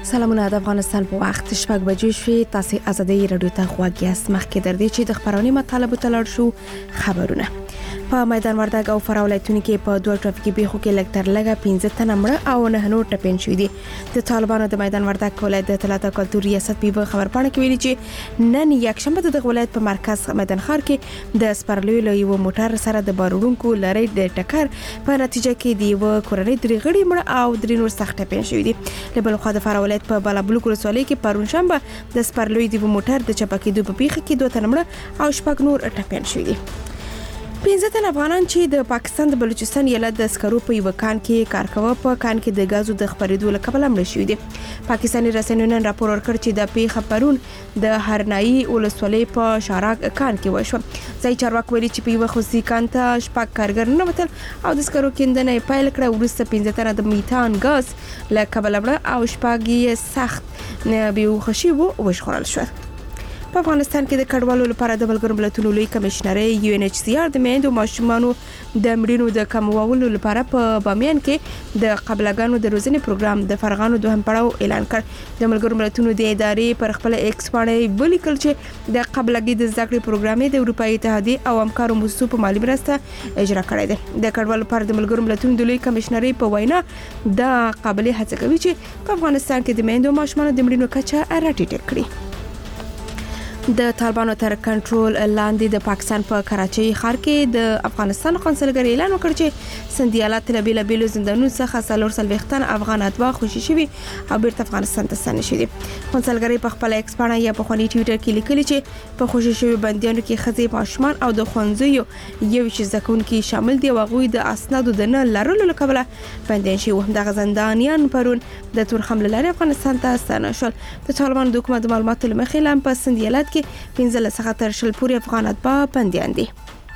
سلامونه د افغانستان په وخت شپږ بجې شوې. تاسو آزادۍ رادیو ته غوږ یاست. مخکې در دې چې د خبرونې مطالبه ته لاړ شو. خبرونه په میدان وردګ او فراه ولایتونو کې په دوه ټرافیکي پیښو کې لږ تر لږه 15 تنه مړه او 9 نور ټپيان شوي دي. د طالبانو د میدان وردګ ولایت د اطلاعات کلتور ریاست په خبرپاڼه کې ویلي چې نن یکشنبه د ولایت په مرکز میدان ښار کې د سپرلوی له یو موټر سره د بارونکو لړۍ د ټکر په نتیجه کې د یو کورنۍ درې غړي مړه او درې نور سخت ټپيان شوي دي. له بل خوا د فراه ولایت په بالابلوک ولسوالۍ کې پرون شنبه د سپرلوی د موټر د چپکېدو په پیښه کې 2 تنه مړه او 6 نور ټپيان شوي دي. 15 تن افغانان چې د پاکستان د بلوچستان ایالت د سکرو په یو کان کې کار کوي په کان کې د غازو د خپرېدو لپاره مړ شوی دي. پاکستاني رسنیو نن راپور ورکړ چې د پیښه پرون د هرنایي ولسوالۍ په شارک کان کې وشو. ځای چارواکي ویلي چې په یو خصوصي کان ته شپږ کارګر نه وتل او د سکرو کیندنې پیل کړه. وروسته 15 تن د میتان غاز له کبله مړه او شپږ یې سخت بیهوشي وشخړل شو. په افغانستان کې د کډوالو لپاره د ملګرو ملتونو لوی کمشنري UNHCR د میندو ماشومانو د مړینو د کمولو لپاره په بامیان کې د قبلګانو د روزنې پروګرام د فرغانو دوهم پړاو اعلان کړ. د ملګرو ملتونو د ادارې پر خپل ایکس باندې ولیکل چې د قبلګي د زده کړې پروګرام د اروپאי اتحادیه او همکارو موسسو په مالی مرسته اجرا کړی دی. د کډوالو لپاره د ملګرو ملتونو د لوی کمشنري په وینا د قابلیت هڅه کوي چې په افغانستان کې د میندو ماشومانو د مړینو کچه راټیټه کړي. د طالبانو تر کنټرول لاندې د پاکستان په کراچۍ ښار کې د افغانستان قونسلګر اعلان وکړ چې سندیالات تلبیله بیلو زندانونو څخه څلور سلويختن افغان اتباع خوشي شوي او بیرته افغانستان ته ستنه شوي دي. قونسلګر په خپل ایکس باندې یا په خونی ټوئیټر کې لیکلي چې په خوشي شوي بندیانو کې ښځې ماشومان او د ښوونځیو یو شي زکونکي شامل دي او هغوی د اسنادو د نه لرلو لپاره بندیان شوي. دغه زندانیان پرون د تور حمله لري افغانستان ته ستنه شول. د طالبانو د حکومت معلوماتو لمخې لام په سندیالات کې 15 څخه تر 20 پورې افغان اتباع بنديان دي.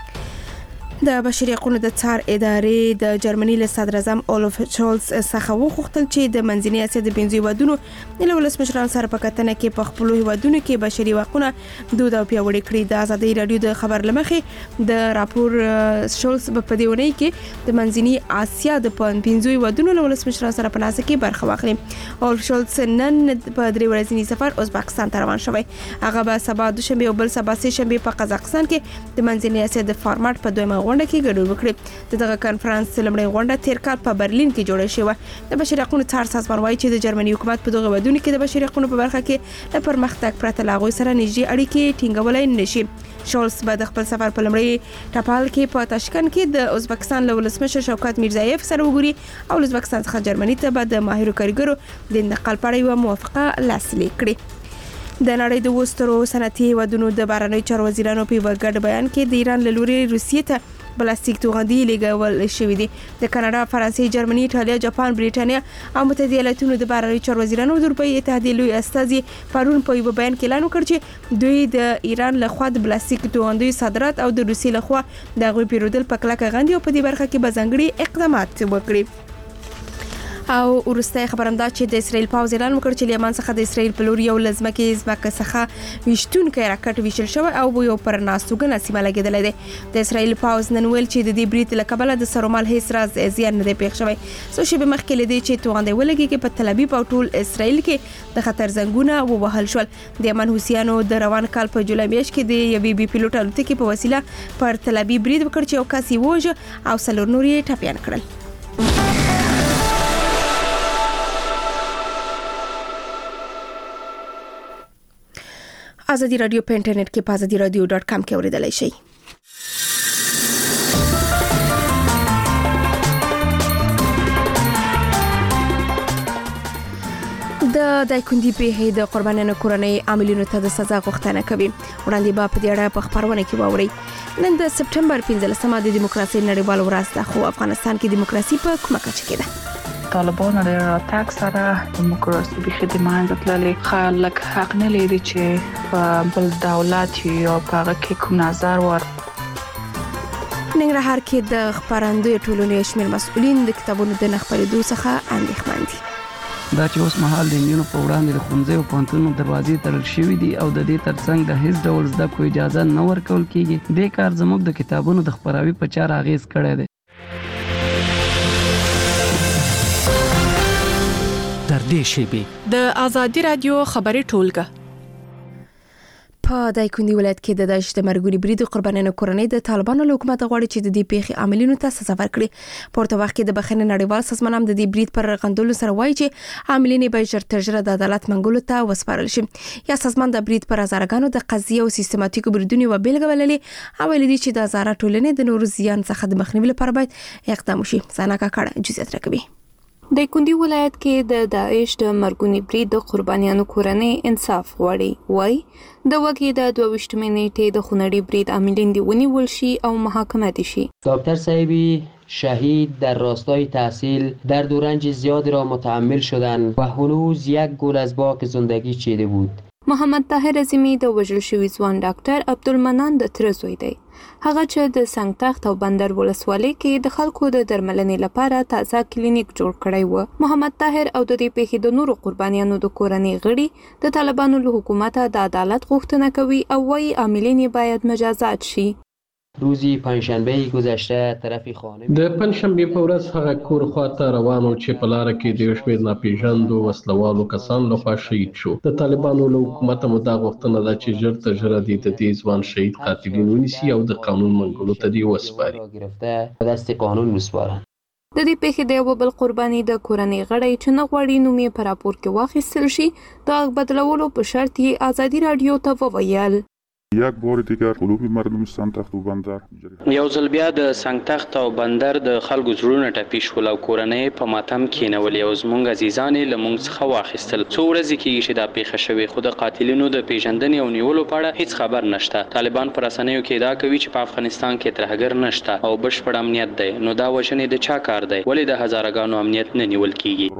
د بشري حقوقو د څار ادارې د جرمني له صدر اعظم اولف شولز څخه وغوښتل چې د منځنۍ اسیا د 15 هیوادونو له ولسمشرانو سره په کتنه کې په خپل هیوادونو کې بشري حقوقونه دود او پیاوړي کړي. د آزادۍ رادیو د خبر لمخې د راپور شولز په دې ونې کې د منځنۍ اسیا د 15 هیوادونو له ولسمشرانو سره په ناسه کې برخه واخلي. اولف شولز نن په 3 ورځنی سفر ازبکستان ته روان شوی. هغه به سبا دوشنبه او بل سبا سه شنبه په قزاقستان کې د منځنۍ اسیا د فارمټ په دویمه غونډه کې ګډون وکړي. دغه کانفرنس لمړی غونډه تیر کال په برلین کې جوړه شوه. د بشري حقوقو څار سازمان وايي چې د جرمني حکومت په دغه ودونو کې د بشري حقوقو په برخه کې د پرمختګ پرته لاغوي سره نږدې اړیکې ټینګولای نشي. شولز به د خپل سفر په لمړی ټاپال کې په تاشکند کې د ازبکستان له ولسمشر شوکت میرزایف سره وګوري او ازبکستان څخه جرمني ته به د ماهرو کارګرو د انتقال په اړه یو موافقه لاسلیک کړي. د نړۍ د وسترو صنعتي هیوادونو د بهرنیو چارو وزیرانو په ګډ بیان کې د ایران له لوري روسیې ته پلاستیک توغندي لګول شوې دي. د کاناډا، فرانسې، جرمني، ایټالیا، جاپان، بریټانیا او متحده ایالاتونو د بهرنیو چارو وزیرانو د اروپאי اتحادیې لوی استازي پرون په یو بیان کې اعلان وکړ چې دوی د ایران له خوا د پلاستیک توغندیو صادرات او د روسیې له خوا د غوي پیرودل په کلکه غندي او په دې برخه کې به ځانګړي اقدامات وکړي. او ورسته خبرنده چې د اسرائیل پاوز اعلان وکړ چې لیمان څخه د اسرائیل په لور یو لزمکه څخه وشتونکو راکټ ویشل شوی او یو پر ناستوګنه سیمه لګیدل دي. د اسرائیل پاوز نن ویل چې د دې بریټ له کبله د سرومال هیڅ راز زیان نه دی پیښ شوی. سو شی به مخکې لدی چې توغندې ولګي کې په تل ابیب او ټول اسرائیل کې د خطر زنګونه ووهل شول. د یمن حوثیانو د روان کال په جولای میاشت کې د یوې بي پیلوټ الوتکې په وسیله پر تل ابیب بریټ وکړ چې یو کس یې وژه او څلور نور یې ټپيان کړل. آزادی رادیو په انټرنیټ کې په azadiradio.com کې اوریدلای شئ. د دایکندي په د قربانانو کورنۍ عاملینو ته د سزا غوښتنه کوي. وړاندې به په دې اړه په خبرونه کې واوري. نن د سپټمبر 15مه د دیموکراسي نړیوال ورځ ده، خو افغانستان کې دیموکراسي په کومه کچه کې ده؟ طالبانو د راتګ سره دیموکراسي به خدمات تللې خلک حق نه لري چې په بل دولت یا په هغه کې کوم نظر ور. ننګرهار کې د خبرندوی ټولنې شمېر مسؤلین د کتابونو د نخبرېدو څخه اندېښمن دي. دا چې اوس مهال د نجونو په وړاندې د ښوونځي او پوهنتونونو دروازې تړل شوې دي او د دې ترڅنګ د هیڅ ډول زده کړو اجازه نه ورکول کیږي. دې کار زموږ د کتابونو د خپراوي په چاره اغیز کړی دی. در دې شیبې د آزادي رادیو خبري ټولګه. په دایکنډي ولایت کې د داعش د مرګونی برید قربانیانو کورنۍ د طالبانو له حکومت غواړي چې د دې پیښې عاملینو ته سزا ورکړي. پورته وخت کې د بخښنې نړیوال سازمان هم د دې برید پر غندلو سره وایي چې عاملین به ژر تر ژره د عدالت منګولو ته وسپارل شي. یا سازمان د برید پر هزارګانو د قضیې او سیستماتیکو بریدونو وبېلګه بللې او ویلي چې د هزاره ټولنې د نورو زیان څخه د مخنیوي لپاره باید اقدام وشي. ثنا کاکړه جزئیات راکوي. د کندي ولایت کې د داعش د مرګونی برید د قربانیانو کورنۍ انصاف غواړي. وای د وګړي د 22 نیټې د خونړي برید عاملین دی ونیول شي او محاکمه دي شي. دکتر صاحبی شهید در راستای تحصیل در دورنج زیادی را متحمل شدند و هنوز یک گل از باغ زندگی چیده بود. محمد طاهر عظیمی د وژل شوي ځوان ډاکټر عبدالمنان د تره زوی دی. هغه چې د سنگ تخت او بندر ولسوالۍ کې د خلکو د درملنې لپاره تازه کلینیک جوړ کړی و. محمد طاهر او د دې پیښې د نورو قربانیانو د کورنۍ غړي د طالبانو له حکومت د عدالت غوښتنه کوي او وايي عاملین باید مجازات شي. روزی پنجشنبه گذشته طرف خانه د پنجشنبه په ورځ هغه کور خواته روانو چې په لار کې د شمېر ناپېژاندو وسلوالو کسان لخوا شهید شو. د طالبانو له حکومت هم دا غوښتنه ده چې ژر تر ژره د دې ځوان شهید قاتلین ونیسي او د قانون منګولو ته دی وسپاري. گرفته دست قانون وسپارن. د دې پیښې د یو بل قرباني د کورنۍ غړي چې نه غواړي نوم یې په راپور کې واخیستل شي د بدلولو په شرط یې آزادي رادیو ته وویل. یک بار دیگر قلوب مردم سنگتخت و بندر یو ځل بیا د سنگتخت او بندر د خلکو زړونه ټپي شول او کورنۍ په ماتم کېنول او زموږ عزیزان له موږ څخه واخیستل. څو ورځې کېږي چې دا پیښه شوې خو د قاتلینو د پیژندنې او نیولو په اړه هیڅ خبر نشته. طالبان پر رسنیو کې ادعا کوي چې په افغانستان کې ترهګر نشته او بشپړ امنیت دی. نو دا وژنې د چا کار دی؟ ولې د هزارګانو امنیت نه نیول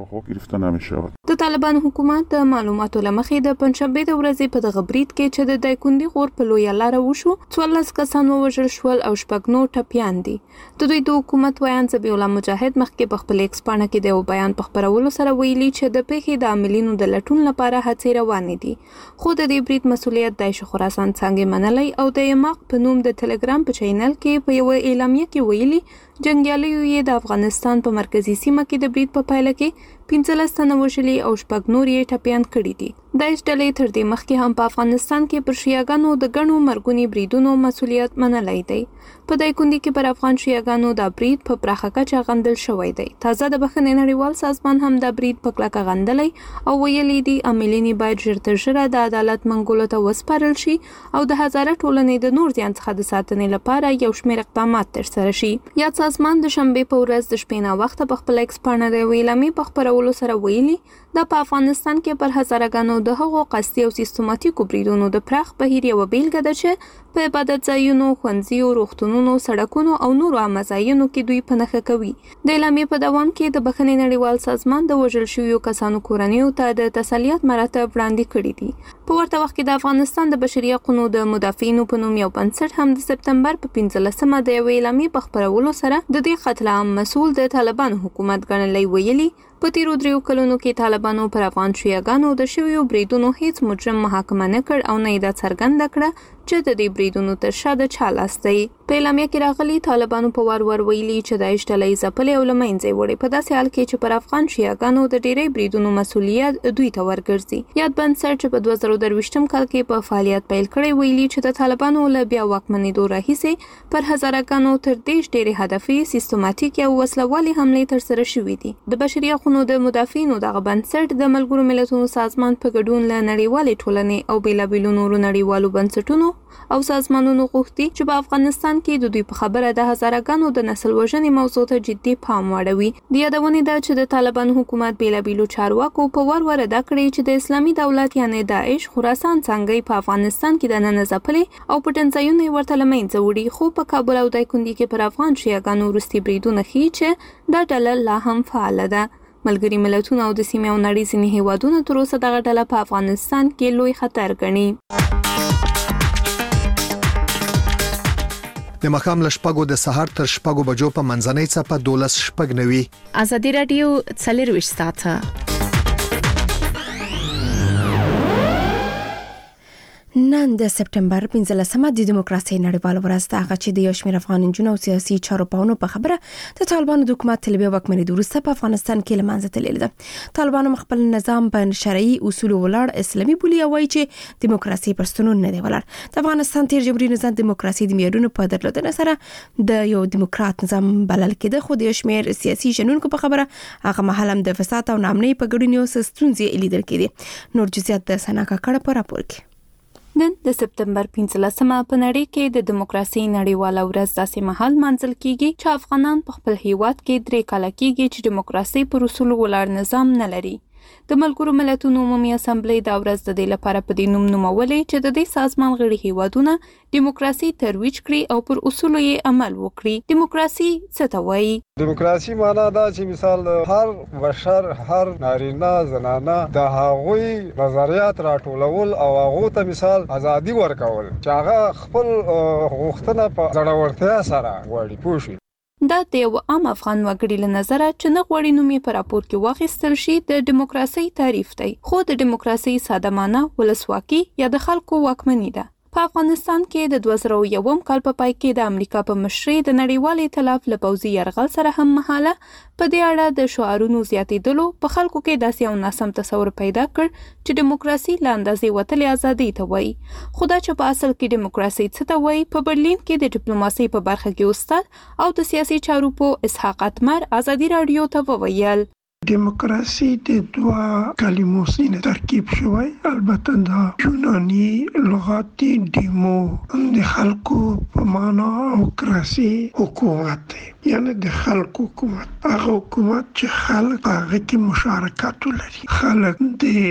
کېږي؟ د طالبان حکومت د معلوماتو لمخې د پنځشنبه د ورځې په دغه برید کې چې د دایکنډي غور په لویه لاره وشو 14 کسان ووژل شول او شپږ نور ټپیان دي. د دوی د حکومت ویان ذبیح الله مجاهد مخکې په خپل ایکس پاڼه کې د یو بیان په خپرولو سره ویلي چې د پیښې د عاملینو د لټون لپاره هڅې روانې دي. خو د دې برید مسؤلیت داعش خراسان څنګه منلای او د یماق په نوم د ټلګرام په چینل کې په یو اعلامیه کې ویلي جنگیالیو یې د افغانستان په مرکزی سیمه کې د برید په پایله کې 15 تنه وژلي او شپږ نور یې ټپیان کړي دي. داعش ډلې تر دې مخکې هم په افغانستان کې پر شیعاګانو د ګڼو مرګونی بریدونو مسؤلیت منلای دی. په دایکنډي کې پر افغان شیعاګانو د برید په پراخه کچه غندل شوی دی. تازه د بخښنې نړیوال سازمان هم د برید په کلکه غندلی او ویلي دي عاملین باید ژر تر ژره د عدالت منګولو ته وسپارل شي او د هزاره ټولنې د نور زیان څخه د ساتنې لپاره یو شمېر اقدامات ترسره شي. یا سازمان د شنبه په ورځ د شپې نه وخت په خپل ایکس پاڼه د ویلامي په خپرولو سره ویلي د په افغانستان کې پر هزارګانو د هغو قصدي او سیستماتیکو بریدونو د پراخ بهیر یو بیلګه ده چې په عبادت ځایونو، ښوونځیو، روغتونونو، سړکونو او نورو عامه ځایونو کې دوی په نښه کوي. د اعلامیې په دوام کې د بخښنې نړیوال سازمان د وژل شویو کسانو کورنیو ته د تسلیت مراتب وړاندې کړي دي. په ورته وخت کې د افغانستان د بشري حقوقو د مدافعینو په نوم یو بنسټ هم د سپتمبر په 15مه د یوې اعلامیې په خپرولو سره د دې قتل عام مسؤل د طالبانو حکومت ګڼلی ویلي په تیرو 3 کلونو کې طالبانو پر افغان شیعاګانو د شویو بریدونو هیڅ مجرم محاکمه نه کړ او نه یې دا څرګنده کړه چې د دې بریدونو تر شا د چا لاس دی. په اعلامیه کې راغلي طالبانو په وار ویلي چې داعش ډلې ځپلې او له منځه وړې په داسې حال کې چې پر افغان شیعاګانو د ډېرې بریدونو مسؤلیت دوی ته ورګرځي. یاد بنسټ چې په 2023 کال کې په فعالیت پیل کړی ویلي چې د طالبانو له بیا واکمنېدو راهیسې پر هزارګانو تر دېرش ډېرې هدفي سیستماتیک او وسلوالې حملې ترسره شوې دي. د بشري حقوقو د مدافعینو دغه بنسټ د ملګرو ملتونو سازمان په ګډون له نړیوالې ټولنې او بېلابېلو نورو نړیوالو بنسټونو او سازمانونو غوښتي چې په افغانستان کې د دوی په خبره د هزارګانو د نسل وژنې موضوع ته جدي پام واړوي. د یادونې ده چې د طالبانو حکومت بېلابېلو چارواکو په وار ادا کړی چې د اسلامي دولت یعنی داعش خراسان څنګه په افغانستان کې د نن ځپلې او پټنځایونه ورته له منځه وړي. خو په کابل او دایکنډي کې پر افغان شیعاګانو وروستي بریدونه ښیي چې دا ډله لا هم فعاله ده. ملګري ملتونه او د سیمې او نړۍ ځینې هیوادونه تر اوسه دغه ډله په افغانستان کې لوی خطر ګڼي. د مخام لشپګو د سحر تر شپګو بجو په منځنۍ څپه 12:09 آزادي رادیو 24 ساعته نن د سپټمبر 15مه د دیموکراسي نړیوال ورځ ده، هغه چې د یو شمېر افغان نجونو او سیاسي چارواکو په خبره د طالبانو د حکومت تلبیه واکمنۍ وروسته په افغانستان کې لمانځه تللی ده. طالبانو خپل نظام په شرعي اصول ولاړ اسلامي بولی او وایي چې دیموکراسي پر ستونو نه دی ولاړ. د افغانستان تیر جمهوریت نظام دیموکراسي د معیارونو په درلودنه سره د یو دیموکرات نظام بلل کېده، خو د یو شمېر سیاسي شنونکو په خبره هغه مهال هم د فساد او ناامنۍ په ګډون یو ستونزې لیدل کېدې. نور جزئیات د سنا کاکړه په راپور کې. نن د سپټمبر 15مه په نړۍ کې د دیموکراسي نړیواله ورځ داسې مهال منځل کیږي چې افغانان په خپل هیواد کې 3 کاله کېږي چې دیموکراسي پر اصول ولاړ نظام نه لري. د ملګرو ملتونو عمومي اسامبلې د ورځ د دې لپاره په دې نوم نومولې چې د دې سازمان غړي هیوادونه دیموکراسي ترویج کړي او پر اصولو یې عمل وکړي. دیموکراسي څه ته وایي؟ دیموکراسي معنا دا چې مثال هر بشر، هر نارینه زنانه د هغوی نظریات راټولول او هغه ته مثال ازادي ورکول چې هغه خپل غوښتنه په ځړورتیا سره وړي پوښي. دا د یو عام افغان وګړي له نظره چې نه غوړي نومي په راپور کې واخیستل شي د دیموکراسي تعریف دی، خو د دیموکراسي ساده معنی ولسواکي یا د خلکو واکمني ده. په افغانستان کې د 2001 کال په پای کې د امریکا په مشرۍ د نړیوال ائتلاف له پوځي یرغل سره هم مهاله په دې اړه د شعارونو زیاتېدلو په خلکو کې داسې یو ناسم تصور پیدا کړ چې دیموکراسي له اندازې وتلې ازادي ته وایي. خو دا چې په اصل کې دیموکراسي څه ته وایي، په برلین کې د ډیپلوماسۍ په برخه کې استاد او د سیاسي چارو په اسحاق اتمر ازادي رادیو ته وویل. دیموکراسي د 2 کلمو څخه ترکیب شوی، البته دا یوناني لغات دیمو د خلکو په معنا او کراسي حکومت دی، یعنی د خلکو حکومت، هغه حکومت چې خلک هغه کې مشارکت لري، خلک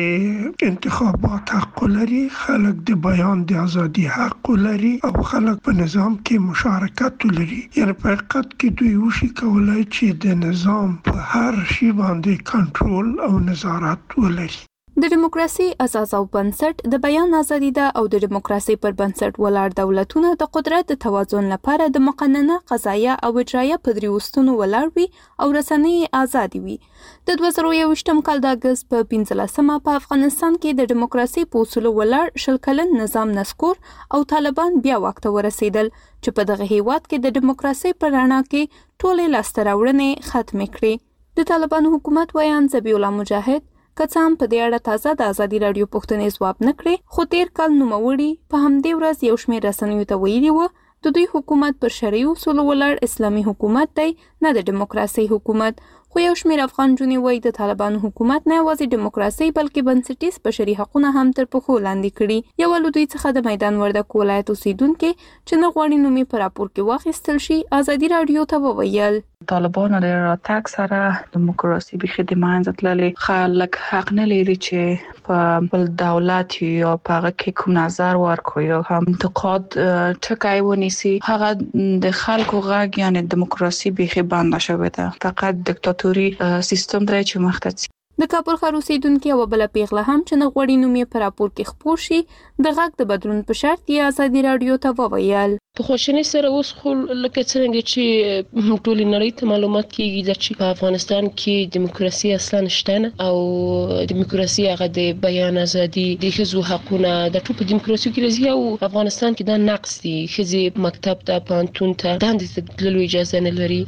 د انتخابات حق لري، خلک د بیان د ازادي حق لري او خلک په نظام کې مشارکت لري. یعنی په حقیقت کې دوی وشي کولای چې د نظام په هر شی باندې کنټرول او نظارت ولري. د دیموکراسي اساس او بنسټ د بیان ازادي ده او د دیموکراسي پر بنسټ ولاړ دولتونه د قدرت د توازن لپاره د مقننه قضایه او اجرایه په دریوستونو ولاړ وي او رسنۍ آزادي وي. د 2021 کال د اگست په 15مه په افغانستان کې د دیموکراسي په اصولو ولاړ 20 کلن نظام نسکور او طالبان بیا وخت ورسېدل چې په دغه هیواد کې د دیموکراسي په رڼا کې ټولې لاسته راوړنې ختم کړي. د طالبانو حکومت ویان ذبیح الله مجاهد کڅام په دې اړه تازه د ازادي رادیو پوښتنې ځواب نه کړې، خو تیر کال نوموړي په همدې ورځ یو شمېر رسنیو ته ویلي و د دوی حکومت پر شرعي اصولو ولاړ اسلامي حکومت دی، نه د دیموکراسي حکومت. خو یو شمېر افغان جونې وایي د طالبانو حکومت نه یوازې دیموکراسي بلکې بنسټیز بشري حقونه هم تر پښو لاندې کړي. یو له دوی څخه د میدان وردګ ولایت اوسیدونکي چې نه غواړي نومي په راپور کې واخیستل شي ازادي رادیو ته وویل. طالبانو د راتګ سره دیموکراسي بخې د منځ تللې، خلک حق نه لري چې په بل دولت یا په هغه کې کوم نظر ورکړي یا هم انتقاد ټکی ونیسي. هغه د خلکو غږ یعنی دیموکراسي بخې بند شوې ده، فقط دیکتاتوري سیستم دی چې مخته. د کابل ښار اوسیدونکي او بل پیغله هم چې نه غوړي نومي په راپور کې خپور شي د غږ د بدلون په شرط یې ازادي رادیو ته وویل. په خوشنۍ سره اوس خو لکه څنګه چې ټولې نړۍ ته معلومات کیږي چې په افغانستان کې دیموکراسي اصلا نشته نه او دیموکراسي هغه د بیان ازادي د ښځو حقونه د ټول په دیموکراسي کې راځي او افغانستان کې دا نقص دي. ښځې مکتب ته پانتون ته دندې ته تللو اجازه نه لري،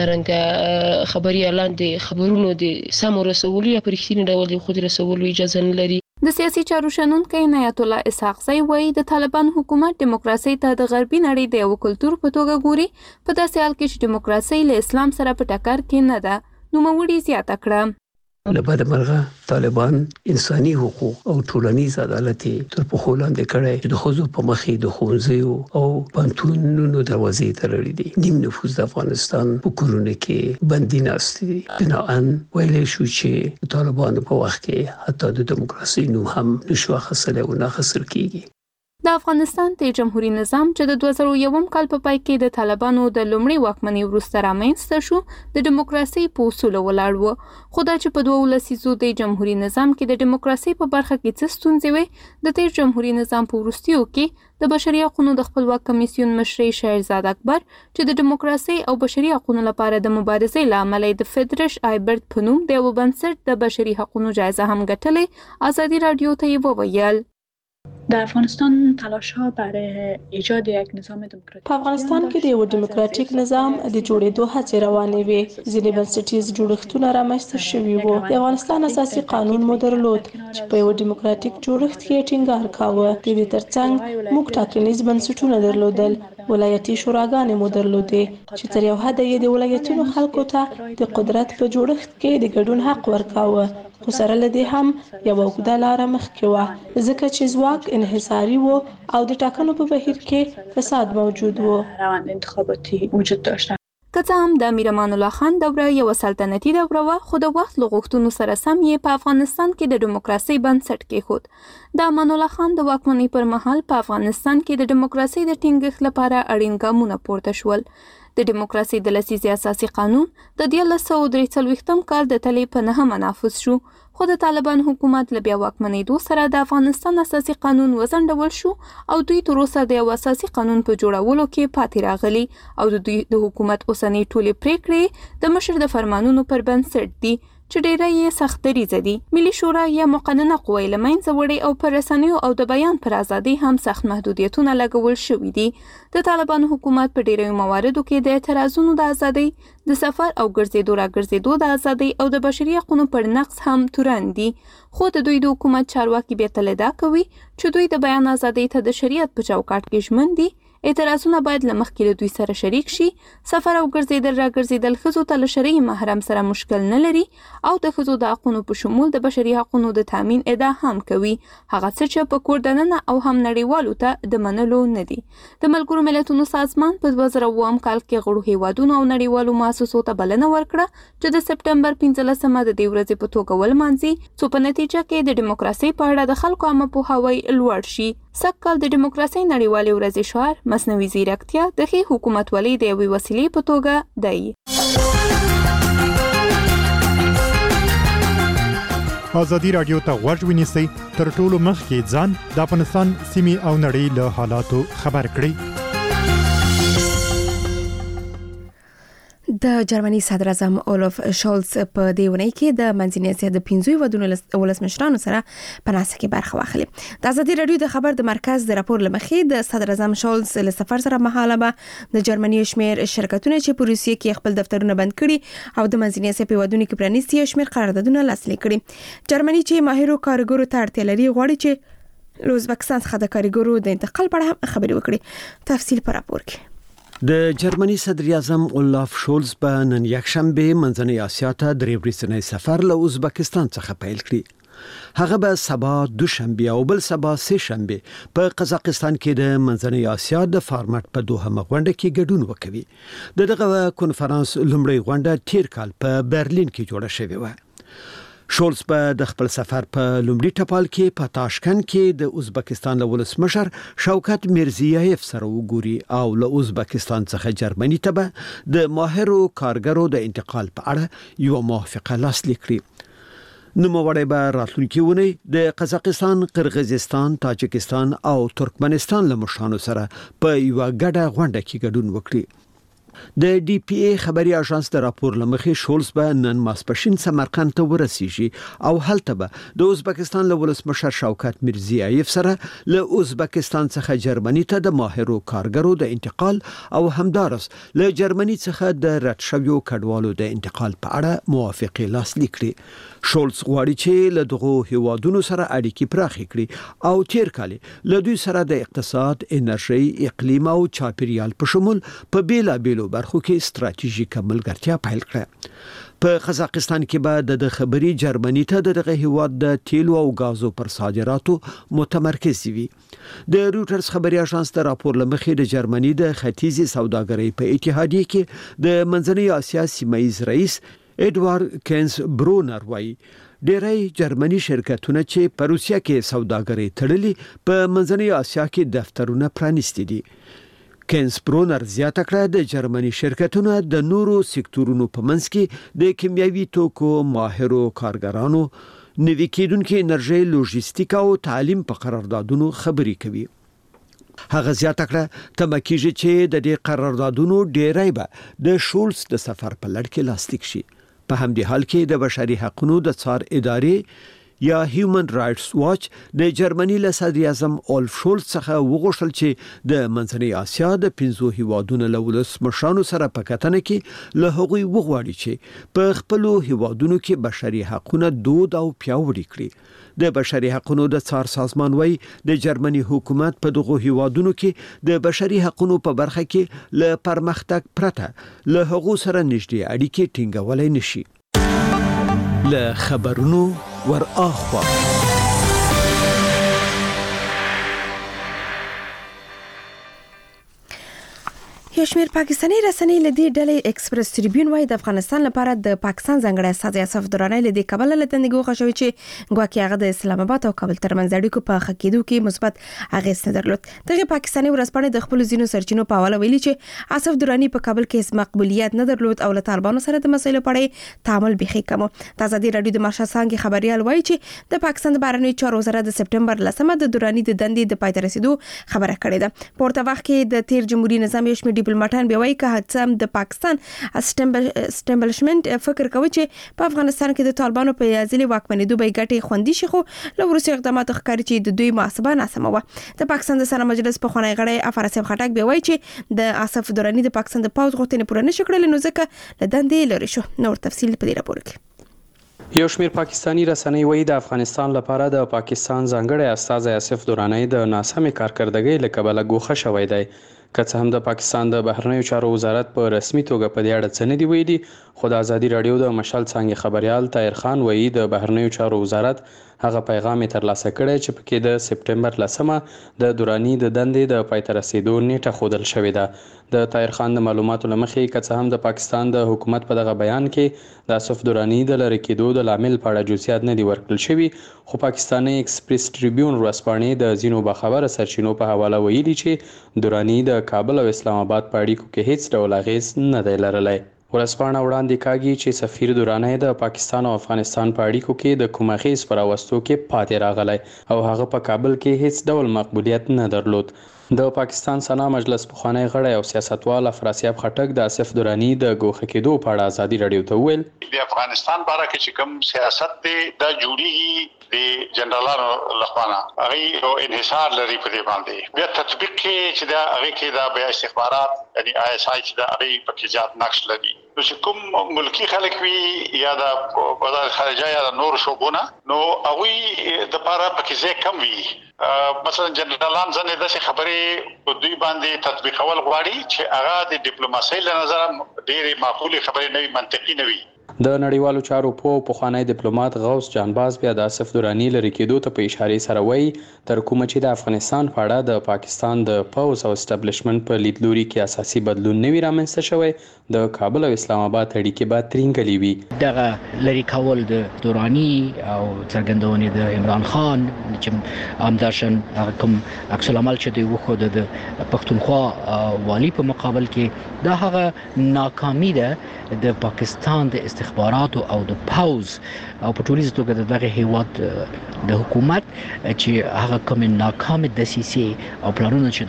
همدارنګه خبري اعلان د خبرونو د سمو رسولو یا په رښتیني ډول د خود رسولو اجازه نه لري. د سیاسي چارو شنونکی عنایت الله اسحاق زی وایي د طالبان حکومت دیموکراسي ته د غربي نړۍ د یو کلتور په توګه ګوري، په داسې حال کې چې دیموکراسي له اسلام سره په ټکر کې نه ده. نوموړي زیاته کړه له بده مرغه طالبان انساني حقوق او ټولنیز عدالت تر پښو لاندې کړی چې د ښځو په مخې د ښوونځیو او پوهنتونونو دروازې تړلې دي. نیم نفوس د افغانستان په کورونو کې بندي ناست دي. بناءً ویلی شو چې طالبانو په وخت کې حتی د دیموکراسي نوم هم نشو اخیستلی او نه اخیستل کیږي. د افغانستان د جمهوریت نظام چې د 2001 کال په پای کې د طالبانو د لومړي واکمنۍ وروسته رامنځته شو د دیموکراسي په اصولو ولاړ و. خو دا چې په 2 لسیزو د جمهوریت نظام کې د دیموکراسي په برخه کې څه ستونزې وي، د تیر جمهوریت نظام په وروستیو کې د بشري حقوقو د خپلواک کمیسیون مشري شهرزاد اکبر چې د دیموکراسي او بشري حقوقو لپاره د مبارزې لامل د فدرش آیبرت په نوم د یو بنسټ د بشري حقوقو جایزه هم ګټلې، ازادي رادیو ته یې وویل. در افغانستان تلاش‌ها برای ایجاد یک نظام دموکراتیک په افغانستان کې د یو دیموکراتیک نظام د جوړېدو هڅې روانې وې. ځینې بنسټیز جوړښتونه رامنځته شوي وو. د افغانستان اساسي قانون مو درلود چې په یو دیموکراتیک جوړښت کې ټینګار کاوه. د دې ترڅنګ موږ ټاکنیز بنسټونه درلودل، ولایتي شوراګانې مو درلودې چې تر یو حده یې د ولایتونو خلکو ته د قدرت په جوړښت کې د ګډون حق ورکاوه. خو سره له دې هم یوه اوږده لاره مخکې وه، ځکه چې ځواک انحصاري و او د ټاکنو په بهیر کې فساد موجود و. روند انتخاباتی وجود داشته. که څه هم د امیر امان الله خان دوره یوه سلطنتي دوره وه، خو د وخت له غوښتنو سره سم یې په افغانستان کې د ډیموکراسۍ بنسټ کېښود. د امان الله خان د واکمنۍ پر مهال په افغانستان کې د ډیموکراسۍ د ټینګښت لپاره اړین ګامونه پورته شول. د ډیموکراسۍ د لسیزې اساسي قانون د 1943 کال د تلې په 9 نافذ شو، خو د طالبان حکومت له بیا واکمنېدو سره د افغانستان اساسي قانون وځنډول شو او دوی تر اوسه د یو اساسي قانون په جوړولو کې پاتې راغلي او د دوی د حکومت اوسنۍ ټولې پریکړې د مشر د فرمانونو پر بنسټ دي چې ډیره یې سخت دریځه دي. ملي شورا یا مقننه قوه یې له منځه وړې او پر رسنیو او د بیان پر ازادۍ هم سخت محدودیتونه لګول شوي دي. د طالبانو حکومت په ډیرو مواردو کې د اعتراضونو د ازادۍ، د سفر او ګرځېدو راګرځېدو د ازادۍ او د بشري حقوقو پر نقض هم تورن دي. خو د دوی د حکومت چارواکي بیا تل دا کوي چې دوی د بیان ازادۍ ته د شریعت په چوکاټ کې ژمن دي. اعتراضونه باید له مخکې له دوی سره شریک شي. سفر او ګرځېدل راګرځېدل ښځو ته له شرعي محرم سره مشکل نه لري او د ښځو د حقونو په شمول د بشري حقونو د تامین ادعا هم کوي، هغه څه چې په کور دننه او هم نړیوالو ته د منلو نه دي. د ملګرو ملتونو سازمان په 2007 کال کې غړو هیوادونو او نړیوالو مؤسسو ته بلنه ورکړه چې د سپټمبر 15مه د دې ورځې په توګه ولمانځي، څو په نتیجه کې د ډیموکراسۍ په اړه د خلکو عامه پوهاوی لوړ شي. سږ کال د ډیموکراسۍ نړیوالې ورځې شعار مصنوعي ځیرکتیا د ښې حکومتولۍ د یوې وسیلې په توګه دی. ازادي راډیو ته غوږ ونیسئ، تر ټولو مخکې ځان د افغانستان سیمې او نړۍ له حالاتو خبر کړئ. د جرمني صدر اعظم اولف شولز په دې ونې کې د منځنۍ اسیا د 15 هیوادونو ولسمشرانو سره په ناسه کې برخه واخلي. د ازادي راډیو د خبر د مرکز د راپور لمخې د صدر اعظم شولز له سفر سره مهاله به د جرمني شمیر شرکتونه چې په روسیې کې خپل دفترونه بند کړي او د منځنۍ اسیا په هیوادونو کې پرانیستي شمیر قراردادونه لاسلیک کړي. جرمني چې ماهرو کارګرو ته اړتیا لري غواړي چې له ازبکستان څخه د کارګرو د انتقال په اړه هم خبرې وکړي. تفصیل په راپور کې. د جرمني صدر اعظم اولاف شولز په نن یکشنبه منځنۍ اسیا ته درې ورځنی سفر له ازبکستان څخه پیل کړی. هغه به سبا دوشنبه او بل سبا سه شنبه په قزاقستان کې د منځنۍ اسیا د فارمټ په دوهمه غونډه کې ګډون وکوي. دغه کنفرانس لومړی غونډه تیر کال په برلین کې جوړه شوې و. شولز په د خپل سفر په لومړي ټپال کې په تاشکند کې د ازبکستان له ولسمشر شوکت میرزیایف سره وګوري او له ازبکستان څخه جرمني ته به د ماهرو کارګرو د انتقال په اړه یو موافقه لاسلیک کړي. نوموړی به راتلونکي ونی د قزاقستان، قرغیزستان، تاجکستان او ترکمنستان له مشرانو سره په یو ګډه غونډه کې ګډون وکړي. د ډي پی ای خبري اژانس د راپور لمخې شولز به نن ماسپښین سمرقند ته ورسیږي او هلته به د ازبکستان له ولسمشر شوکت میرزیایف سره له ازبکستان څخه جرمني ته د ماهرو کارګرو د انتقال او همدارس له جرمني څخه د رد شویو کډوالو د انتقال په اړه موافقه لاسلیک کړي. شولز غواړي چې له دغو هیوادونو سره اړیکې پراخې کړي او تیر کال له دوی سره د اقتصاد، انرژي، اقلیم او چاپیریال په شمول په بیلابیلو برخو کې ستراتیژیکه ملګرتیا پیل کړه. په قزاقستان کې به د خبري جرمني ته دغه هیواد د تیلو او غازو پر صادراتو متمرکز وي. د روټرز خبري اژانس د راپور لمخې د جرمني د ختیځي سوداګرۍ په اتحادیه کې د منځنۍ اسیا سیمایي رئیس ایډوارد کینز برونر وایي ډېری جرمني شرکتونه چې په روسیا کې سوداګري تړلي په منځنۍ اسیا کې دفترونه پرانیستي دي. کینز برونر زیاته کړه د جرمني شرکتونه د نورو سکتورونو په منځ کې د کیمیاوي توکو، ماهرو کارګرانو، نوي کېدونکو انرژي، لوجستیک او تعلیم په قراردادونو خبري کوي. هغه زیاته کړه تمکیږي چې د دې قراردادونو ډیری به د شولز د سفر په لړ کې لاسلیک شي. په همدې حال کې د بشري حقوقو د څار ادارې یا هیومن رائټس واچ د جرمني له صدر اعظم اولف شولز څخه وغوښتل چې د منځنۍ اسیا د 15 هیوادونو له ولسمشرانو سره په کتنه کې له هغوی وغواړي چې په خپل هیوادونو کې بشري حقوقونه دود او پیاوړي کړي. د بشري حقوقو د څار سازمان وايي د جرمني حکومت په دغه هیوادونو کې د بشري حقوقو په برخه کې له پرمختګ پرته له هغو سره نږدې اړیکې ټینګولای نشي. له خبرونو ور اخوا یو شمېر پاکستاني رسنۍ له دې ډلې ایکسپریس ټریبیون وايي د افغانستان لپاره د پاکستان ځانګړی استازی اسف درانی له دې کابل له تندګو غوښوي چې ګواکې هغه د اسلام آباد او کابل ترمنځ اړیکو په خکېدو کې مثبت اغېز نه درلود. دغه پاکستاني ورځپاڼې د خپل ځینو سرچینو په حواله ویلي چې اسف درانی په کابل کې هیڅ مقبولیت نه درلود او له طالبانو سره د مسایلو په اړه تعامل بيخي کم. د ازادي رادیو د مارشال څانګې خبريال وايي چې د پاکستان د بهرنیو چارو وزارت د سپټمبر 10 د درانی د دندې د پای ته رسیدو خبره کړې ده. پورته وخت کې د تیر جمهوریت نظام یو شمېر ډیپلوماټان به وایي هڅه د پاکستان اسټابلیشمنت فکر کوي چې په افغانستان کې د طالبانو په ځلې واکمنېدو به ګټې خوندي شي، خو له وروستي اقداماتو ښکاري چې د دوی محاسبه ناسمه و. د پاکستان د سنا مجلس په خونای غړی افراسیب خټک به وایي چې د اسف درانی د پاکستان د پاوز غوښتنې پوره نشي کړل، نو ځکه له دندې لري شو. نور تفصیل په دې راپور کې. یو شمېر پاکستانی رسنۍ وایي د افغانستان لپاره د پاکستان ځانګړی استازی اسف درانی د ناسمې کارکردګۍ له کبله ګوښه شوی دی. که څه هم د پاکستان د بهرنیو چارو وزارت په رسمي توګه په دې اړه څه نه دی ویلي، خو د ازادي رادیو د مشال څانګې خبريال طاهر خان وایي د بهرنیو چارو وزارت هغه پیغام ترلاسه کړی چې پکې د سپټمبر 10 د درانی د دندې د پای ته رسیدو نیټه ښودل شوې ده. د طاهر خان د معلوماتو له مخې که څه هم د پاکستان د حکومت په دغه بیان کې د اسف درانی د لرې کېدو د لامل په اړه جزئیات نه دي ورکړل شوي، خو پاکستاني ایکسپریس ټریبیون ورځپاڼې د ځینو باخبره سرچینو په حواله ویلي چې درانی د کابل او اسلام آباد په اړیکو کې هیڅ ډول اغېز نه دی لرلی. ورځپاڼه وړاندې کاږي چې سفیر درانی د پاکستان او افغانستان په اړیکو کې د کوم اغېز پر راوستو کې پاتې راغلی او هغه په کابل کې هیڅ ډول مقبولیت نه درلود. د پاکستان سنا مجلس پخوانی غړی او سیاستوال افراسیاب خټک د اسف درانی د ګوښه کېدو په اړه ازادي رادیو ته وویل د افغانستان باره کې چې کوم سیاست دی دا جوړیږي د جنرالانو لخوا هغه یو انحصار لري په دې باندې بیا تطبیق کې چې دا هغه کې دا بیا استخبارات یعنی ISI چې دا هغه پکې ځات نقش لري. نو چې کوم ملکی خلک وي یا د وزارت خارجه یا د نور شوبونه نو هغه د لپاره پکې ځای کم وي. مثلا جنرالان ځنه د خبرې په دوی باندې تطبیقول غواړي چې هغه د ډیپلوماسۍ له نظر ډېری معقوله خبرې نه وي، منطقي نه وي. د نړیوالو چارو په پخوانی ډیپلوماټ غوث جانباز بیا د اسف درانی لري کېدو ته په اشاره سره وایي تر کومه چې د افغانستان په اړه د پاکستان د پاوز او اسټابلیشمنت په لیدلوري کې اساسي بدلون نه وي رامنځته شوی، د کابل او اسلام آباد اړیکې به ترینګلې وي. دغه لري کول د درانی او څرګندونې د عمران خان چې همداشن کوم عکس العمل چې دوی وښود د پښتونخوا والی په مقابل کې دا هغه ناکامي ده د پاکستان د استخباراتو او د پاوز او په ټولیزه توګه دغه هیواد د حکومت چې هغه کوم ناکام دسیسې او پلانونه چې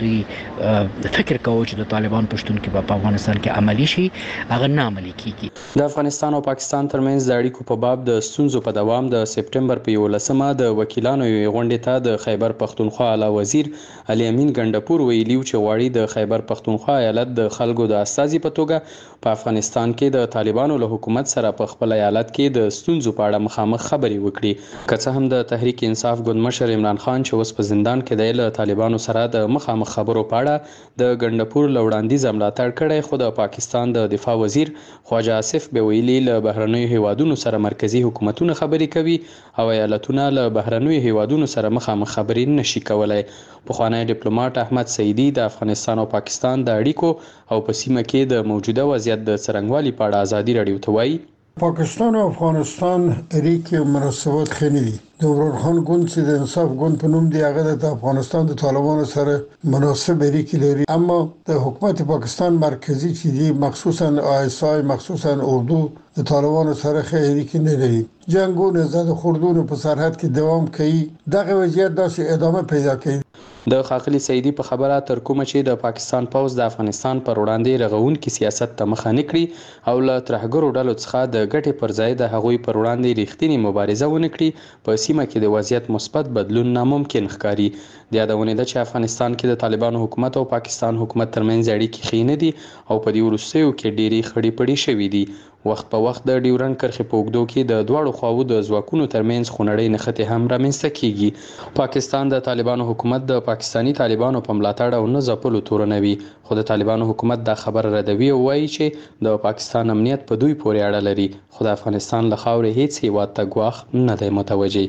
دوی فکر کوي چې د طالبان پښتون کې په افغانستان کې عملی شي هغه نه عملی کیږي. د افغانستان او پاکستان ترمنځ د اړیکو په باب د ستونزو په دوام د سپټمبر په 11 د وکیلانو غونډې ته د خیبر پښتونخوا اعلی وزیر علي امین ګندپور ویلیو چې غواړي د خیبر پښتونخوا ایالت د خلکو د استازي په توګه په افغانستان کې د طالبانو له حکومت سره په خپل ایالت کې د ستونزو په اړه مخامخ خبرې وکړي. که څه هم د تحریک انصاف ګوند مشر عمران خان چې اوس په زندان کې دی له طالبانو سره د مخامخ خبرو په اړه د ګندپور له وړاندیز ملاتړ کړی، خو د پاکستان د دفاع وزیر خواجه آصف به ویلي له بهرنیو هیوادونو سره مرکزی حکومتونه خبرې کوي او ایالتونه له بهرنیو هیوادونو سره مخامخ خبرې نشي کولای. پخوانی ډیپلوماټ احمد سعیدی د افغانستان او پاکستان د اړیکو او په سیمه کې د موجوده وضعیت د څرنګوالي په اړه ازادي رادیو ته وایي پاکستان او افغانستان اړیکې مناسبات ښه نه دي. د عمران خان ګوند چې د انصاف ګوند په نوم دی هغه د افغانستان د طالبانو سره مناسب اړیکې لري، اما د حکومت پاکستان مرکزی چې دی مخصوصا ISI مخصوصا اردو د طالبانو سره ښه اړیکې نه لري. جنگونه زده خوردونو په سرحد کې دوام کوي. دغه وضعیت داسې ادامه پیدا کوي. د ښاغلي سعیدي په خبره تر کومه چې د پاکستان پوځ د افغانستان پر وړاندې رغونکي سیاست ته مخه نه کړي او له ترهګرو ډلو څخه د ګټې پر ځای د هغوی پر وړاندې ریښتینې مبارزه ونه کړي په سیمه کې د وضعیت مثبت بدلون ناممکن ښکاري. د یادونې ده چې افغانستان کې د طالبانو حکومت او پاکستان حکومت ترمنځ اړیکې ښې نه دي او په دې وروستیو کې ډېرې خړې پړې شوي دي. وخت په وخت د ډیورنډ کرښې په اوږدو کې د دواړو خواوو د ځواکونو ترمنځ خونړۍ نښتې هم رامنځته کیږي. پاکستان د طالبانو حکومت د پاکستانی طالبانو په ملاتړ او نه ځپلو تورنوي، خو د طالبانو حکومت دا خبره ردوي او وایي چې د پاکستان امنیت په دوی پورې اړه لري، خو د افغانستان له خاورې هیڅ هیواد ته ګواښ نه دی متوجه.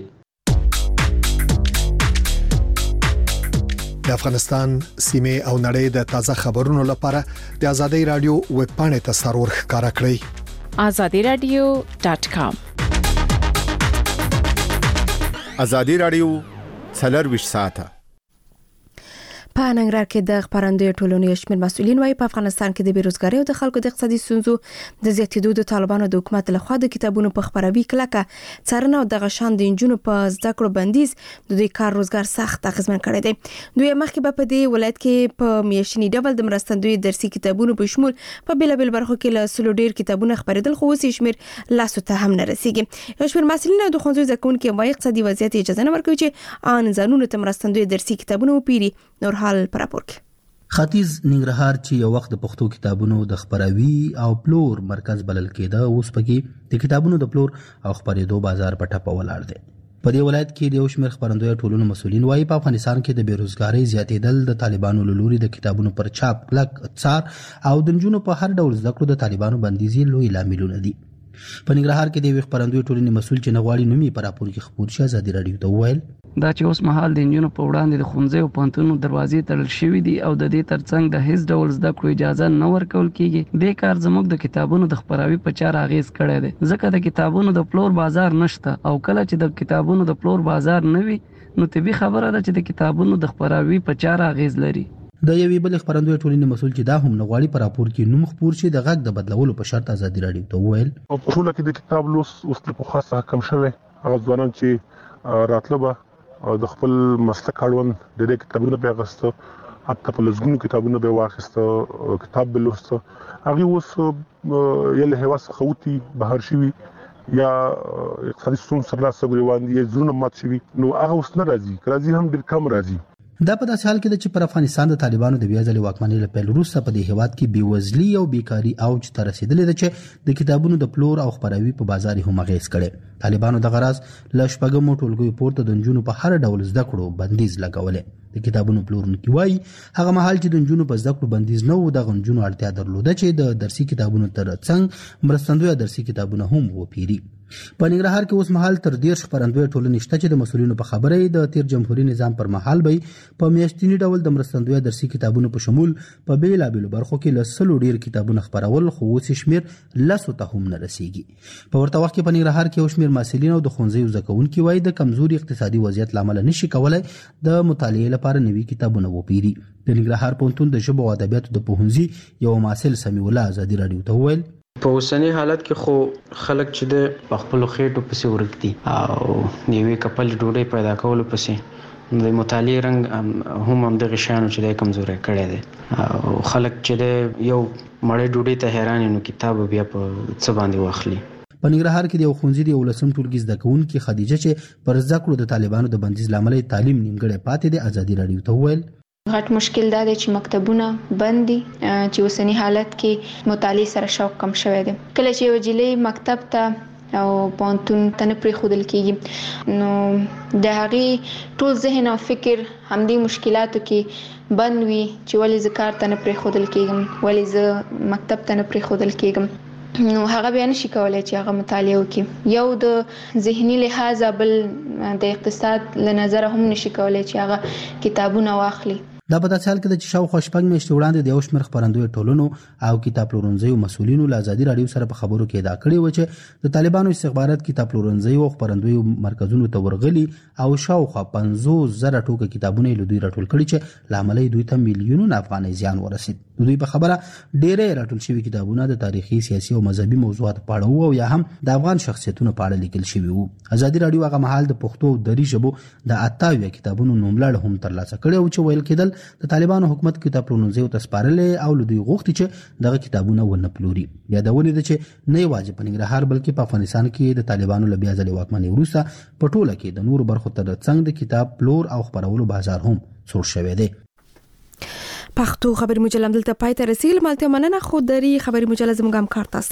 د افغانستان سیمه او نړۍ د تازه خبرونو لپاره د ازادي رادیو ویب پاڼې ته سرور ښکارا کړئ. azadiradio.com. ازادي رادیو 24 ساعته. په ننګرهار کې د خبرندوی ټولنې شمېر مسؤلین وايي په افغانستان کې د بیروزګاری او د خلکو د اقتصادي ستونزو د زیاتېدو د طالبانو د حکومت لخوا د کتابونو په خبروي کلکه څارنه او د غشان د انجونو په زده کړو بندیز د دوی کار روزګار سخت اغیزمن کړی دی. دوی مخکې په دې ولایت کې په میاشتني ډول د مرستندوی درسي کتابونو په شمول په بیلابل برخو کې له سلو ډیر کتابونه خبرېدل، خو اوس شمېر لاسو ته هم نه رسیږي. شمېر مسؤلین او د ښوونځیو زده کوونکي وايي اقتصادي وضعیت اجازه نه ورکوي چې ان ځانونو ته مرستندوی درسي کتابونه وپیري. نور حال پر راپور ختیځ ننګرهار چې یو وخت د پښتو کتابونو د خبروي او پلور مرکز بلل کېده، اوس پکې د کتابونو د پلور او خبرېدو بازار په ټپه ولاړ دی. په دې ولایت کې د یو شمېر خبرندوی ټولنو مسؤلین وايي په افغانستان کې د بیروزګاری زیاتېدل د طالبانو له لوري د کتابونو پر چاپ کلک څار او د نجونو په هر ډول زده کړو د طالبانو بندیزي لوی لاملونه دي. په ننګرهار کې د یو خبرندوی ټولنې مسؤل چې نغواړي نومي پر راپور کې خبر شي ازادي رادیو ته وویل دا چې اوس مهال د انجونو په وړاندې د ښوونځیو او پوهنتونونو دروازې تړل شوې دي او د دې ترڅنګ د هیڅ ډول زده کړو اجازه نه ورکول کیږي. دې کار زموږ د کتابونو د خبراوي په چاره اغیز کړی دی، ځکه د کتابونو د پلور بازار نشته او کله چې د کتابونو د پلور بازار نه وي نو طبیعي خبره ده چې د کتابونو د خبراوي په چاره اغیز لري. د یوې بل خبرندوی ټولنې مسؤل چې دا هم نغواړي پر راپور کې نوم خبر شي د غږ د بدلولو په شرط ازادي رادیو ته وویل په ټوله کې د کتاب لوس اوس په خاصه کم شوی. هغه ځوانان چې راتلبه د خپل مسلک اړوند د دې کتابونو په اغسطو حتی په لږونو کتابونو به واخیسته کتاب به لوسته، هغه اوس یله هوا خوتی بهر شوی یا اقتصادي ستونزې سره لاس غوړي دي، زونه مات شوی، نو هغه اوس نه راځي هم ډیر کم راځي. دا په داسې حال کې ده چې پر افغانستان د طالبانو د بیا ځلې واکمنۍ له پیل وروسته په دې هیواد کې بېوزلي او بیکاري اوج ته رسیدلې ده چې د کتابونو د پلور او خبروي په بازار هم اغیز کړي. طالبانو د غراض له شپږمو ټولګیو پورته د نجونو په هر ډول زده کړو بندیز لګولې. د کتابونو پلورونکي وايي هغه مهال چې د نجونو په زده کړو بندیز نه و، د نجونو اړتیا درلوده چې د درسي کتابونو ترڅنګ مرستندوی درسي کتابونه هم وپیري. په ننګرهار کې اوس مهال تر 10 خبرندوی ټولنې شته چې د مسؤلینو په خبره د تیر جمهوریت نظام پر مهال به په میاشتني ډول د مرستندوی درسي کتابونو په شمول په بیلابېلو برخو کې له سلو ډیر کتابونه خبرول، خو اوس شمېر لاسو ته هم نه رسیږي. په ورته وخت کې په ننګرهار کې یو شمېر مسؤلین او د ښوونځیو زده کوونکي وايي د کمزوري اقتصادي وضعیت لامل نشي کولای د مطالعې لپاره نوي کتابونه وپیري. د ننګرهار پوهنتون د ژبو او ادبیاتو د پوهنځي یو محصل سمیع الله ازادي رادیو ته وویل په اوسنی حالت کې خو خلک چې د خپل خېټو پسې ورګدي او نیوي کپل ډوډۍ پیدا کولو پسې د مطالعې رنګ هم د غشانو چې د کمزوري کړي دي او خلک چې د یو مړې ډوډۍ ته حیران نو کتاب بیا په څه باندې واخلي. په ننګرهار کې د یو ښوونځي د 11م ټولګي زده کوونکي خدیجه چې پر زده کړو د طالبانو د بندیز لامل تعلیم نیمګړی پاتې دی ازادي رادیو ته وویل غټ مشکل دا دی چې مکتبونه بند دي، چې اوسنی حالت کې مطالعه سره شوق کم شوی دی. کله چې یو جلې مکتب ته او پوهنتون ته نه پرېښودل کېږي نو د هغې ټول ذهن او فکر همدې مشکلاتو کې بند وي چې ولې زه کار ته نه پرېښودل کېږم، ولې زه مکتب ته نه پرېښودل کېږم، نو هغه بیا نشي کولای چې هغه مطالعه وکړي. یو د ذهني لحاظه، بل د اقتصاد له نظره هم نشي کولای چې هغه کتابونه واخلي. دا په داسې حال کې چې شاوخوا شپږ میاشتې وړاندې د یو شمېر خپرندوی ټولنو او کتاب پلورنځیو مسؤلینو له ازادي راډیو سره په خبرو کې ادعا کړې و چې د طالبانو استخبارات کتاب پلورنځیو او خپرندویو مرکزونو ته ورغلي او شاوخوا 50,000 ټوکه کتابونه له دوی راټول کړي چې لامل دوی ته میلیونونه افغانۍ زیان ورسید. دوی په خبره ډېرې راټول شوي کتابونه د تاریخي، سیاسي او مذهبي موضوعاتو په اړه وو او یا هم د افغان شخصیتونو په اړه لیکل شوي وو. ازادي راډیو هغه مهال د پښتو او دری ژبو د 28 کتابونو نوملړ هم ترلاسه کړی او چې ویل کېدل د طالبانو حکومت کتاب پلورنځیو ته سپارلې او له دوی غوښتي چې دغه کتابونه ونه پلوري. یادونه ده چې نه یوازې په ننګرهار بلکې په افغانستان کې د طالبانو له بیا ځلې واکمنۍ وروسته په ټوله کې د نورو برخو تر څنګ د کتاب پلور او خپرولو بازار هم سور شوی دی. پښتو خبري مجله دلته پای ته رسیدل. مالته مننه. خو دری خبري مجله زموږ هم کار تاسو